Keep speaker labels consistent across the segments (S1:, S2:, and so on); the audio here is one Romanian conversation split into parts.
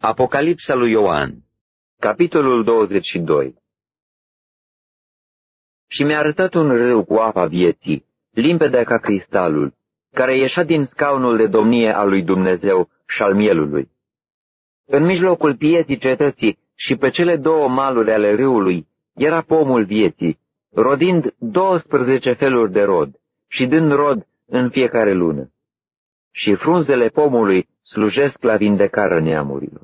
S1: Apocalipsa lui Ioan, capitolul 22. Și mi-a arătat un râu cu apa vieții, limpede ca cristalul, care ieșea din scaunul de domnie al lui Dumnezeu și al mielului. În mijlocul pieții cetății și pe cele două maluri ale râului era pomul vieții, rodind 12 feluri de rod și dând rod în fiecare lună. Și frunzele pomului slujesc la vindecarea neamurilor.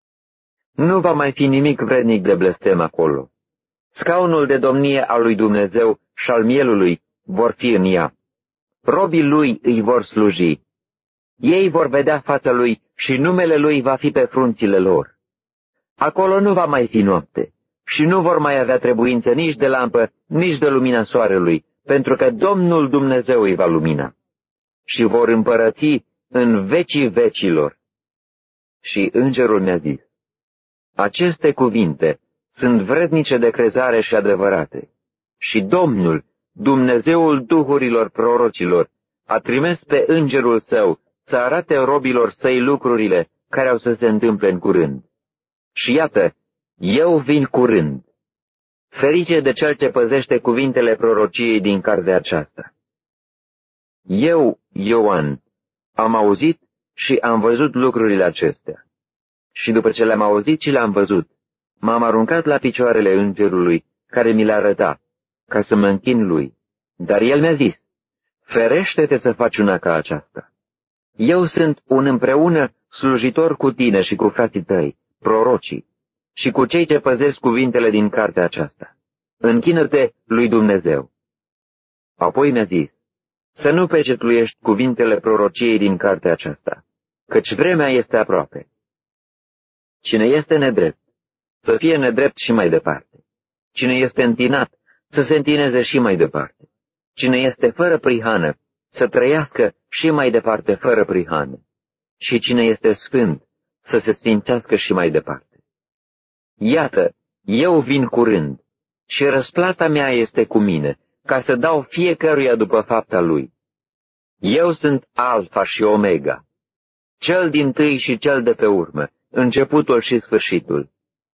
S1: Nu va mai fi nimic vrednic de blestem acolo. Scaunul de domnie al lui Dumnezeu și al mielului vor fi în ea. Robii lui îi vor sluji. Ei vor vedea fața lui și numele lui va fi pe frunțile lor. Acolo nu va mai fi noapte și nu vor mai avea trebuință nici de lampă, nici de lumina soarelui, pentru că Domnul Dumnezeu îi va lumina. Și vor împărăți în vecii vecilor. Și îngerul mi-a zis: aceste cuvinte sunt vrednice de crezare și adevărate. Și Domnul, Dumnezeul duhurilor prorocilor, a trimis pe îngerul său să arate robilor săi lucrurile care au să se întâmple în curând. Și iată, eu vin curând. Ferice de cel ce păzește cuvintele prorociei din cartea aceasta. Eu, Ioan, am auzit și am văzut lucrurile acestea. Și după ce le-am auzit și le-am văzut, m-am aruncat la picioarele îngerului care mi le arăta, ca să mă închin lui. Dar el mi-a zis: ferește-te să faci una ca aceasta. Eu sunt un împreună slujitor cu tine și cu frații tăi, prorocii, și cu cei ce păzesc cuvintele din cartea aceasta. Închină-te lui Dumnezeu. Apoi mi-a zis: să nu pecetluiești cuvintele prorociei din cartea aceasta, căci vremea este aproape. Cine este nedrept, să fie nedrept și mai departe. Cine este întinat, să se întineze și mai departe. Cine este fără prihană, să trăiască și mai departe fără prihană. Și cine este sfânt, să se sfințească și mai departe. Iată, eu vin curând și răsplata mea este cu mine, ca să dau fiecăruia după fapta lui. Eu sunt Alfa și Omega, cel dintâi și cel de pe urmă, începutul și sfârșitul.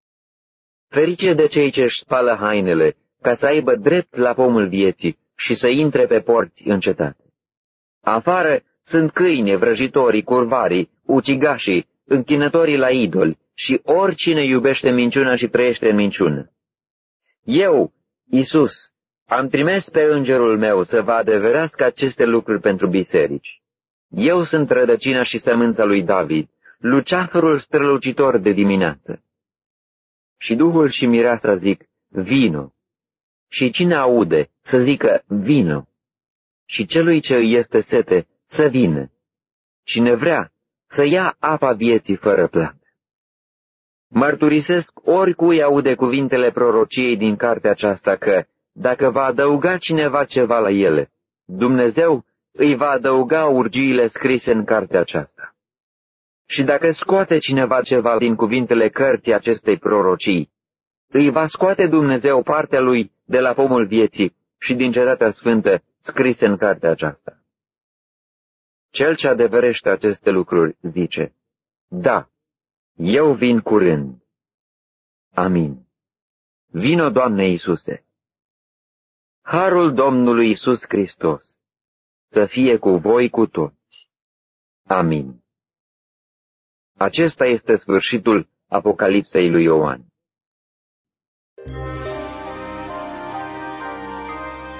S1: Ferice de cei ce își spală hainele, ca să aibă drept la pomul vieții și să intre pe porți în cetate. Afară sunt câini, vrăjitorii, curvarii, ucigașii, închinătorii la idoli și oricine iubește minciuna și trăiește în minciună. Eu, Iisus, am trimis pe îngerul meu să vă adeverească aceste lucruri pentru biserici. Eu sunt rădăcina și sămânța lui David, luceafărul strălucitor de dimineață. Și Duhul și Mireasa zic: vino. Și cine aude să zică: vino. Și celui ce îi este sete să vină. Cine vrea să ia apa vieții fără plată. Mărturisesc oricui aude cuvintele prorociei din cartea aceasta că, dacă va adăuga cineva ceva la ele, Dumnezeu îi va adăuga urgiile scrise în cartea aceasta. Și dacă scoate cineva ceva din cuvintele cărții acestei prorocii, îi va scoate Dumnezeu partea lui de la pomul vieții și din cetatea sfântă scrise în cartea aceasta. Cel ce adeverește aceste lucruri zice: da, eu vin curând. Amin. Vino, Doamne Iisuse. Harul Domnului Iisus Hristos să fie cu voi cu toți. Amin. Acesta este sfârșitul Apocalipsei lui Ioan.